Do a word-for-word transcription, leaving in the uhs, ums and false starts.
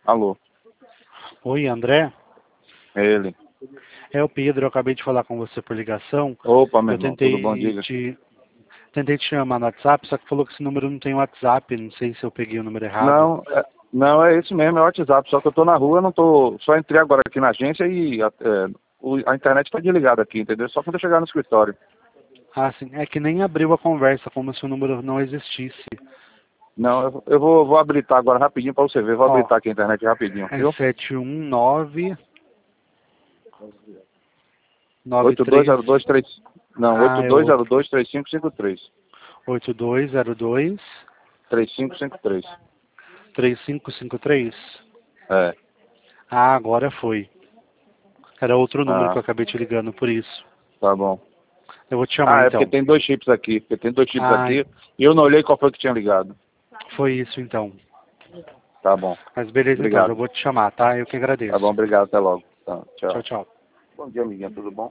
Alô, Oi, André. é ele. É o Pedro, eu acabei de falar com você por ligação. Opa, meu Eu irmão, tudo bom? tentei Diga. te, tentei te chamar no WhatsApp, só que falou que esse número não tem WhatsApp. Não sei se eu peguei o número errado. Não, é, não, é esse mesmo, é o WhatsApp, só que eu tô na rua, não tô, só entrei agora aqui na agência e a, é, o- a internet tá desligada aqui, entendeu? Só quando eu chegar no escritório. Ah, sim. É que nem abriu a conversa, como se o número não existisse. Não, eu, eu vou, vou habilitar agora rapidinho pra você ver, vou Ó, habilitar aqui a internet rapidinho, é viu? sete um nove nove oito dois três. zero dois três, não, Ah, oito é dois zero outro. dois três cinco cinco três, oito dois zero dois três cinco cinco três. três cinco cinco três. É, Ah, agora foi. Era outro número que ah, eu acabei te ligando, por isso. tá bom. Eu vou te chamar Ah, é porque então. tem dois chips aqui, porque tem dois chips Ah, aqui e eu não olhei qual foi que tinha ligado. foi isso então. Tá bom, Mas beleza então, já obrigado. vou te chamar, tá? Eu que Tá bom, agradeço. obrigado, até logo. Tá, Tchau, tchau. tchau. Bom dia, amiguinho, tudo bom?